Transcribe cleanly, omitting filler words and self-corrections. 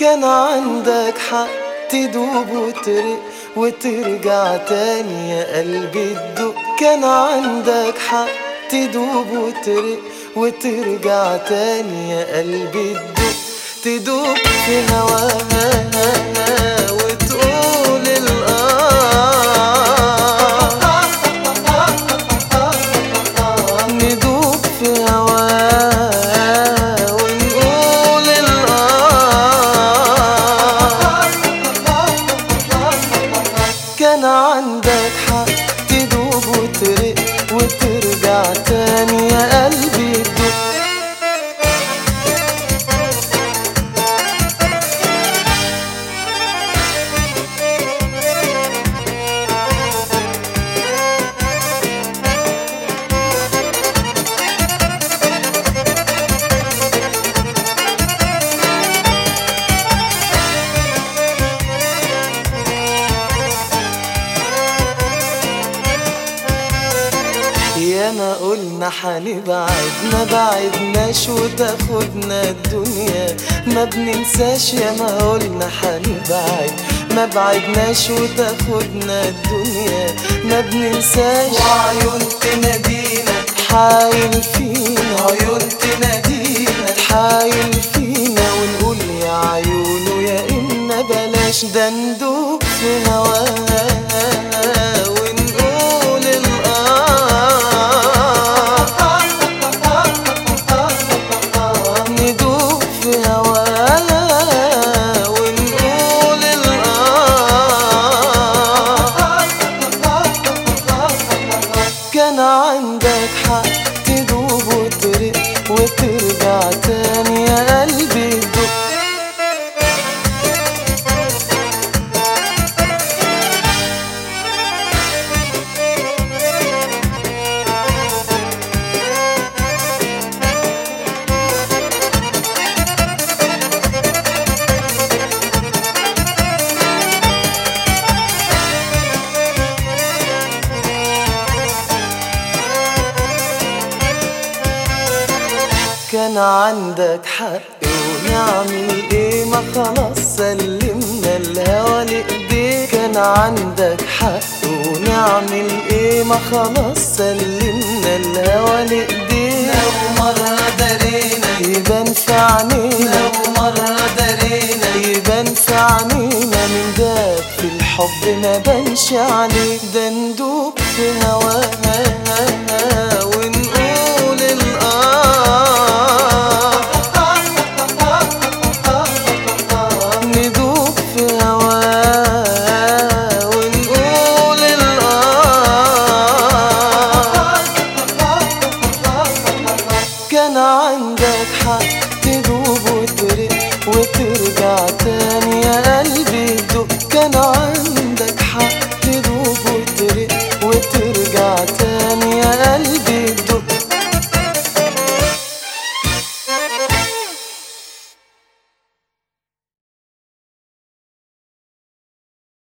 كان عندك حق تدوب وترق وترجع تاني يا قلبي تدق. كان عندك حق تدوب وترق وترجع تاني يا قلبي تدق. تدوب في هواها وتقول ندوب في هواها ونقول كان عندك حق تدوب وترق وترجع تاني يا قلبي تدق. ياما قلنا حنبعد ما بعدناش وتاخدنا الدنيا ما بننساش. ياما قلنا حنبعد ما بعدناش وتاخدنا الدنيا ما بننساش. وعيون تنادينا تحايل فينا عيون تنادينا تحايل فينا ونقول يا عيونه يا إما بلاش ده ندوب في هواها كان عندك حق تدوب وترق وترجع تاني يا قلبي تدق. كان عندك حق ونعمل ايه ما خلاص سلمنا الهوى لإيديك. كان عندك حق ونعمل ايه ما خلاص سلمنا الهوى لإيديك. لو مرة درينا يبان في عينينا لو مرة درينا يبان في عينينا من داب في الحب ما بانش عليك ده ندوب في هواك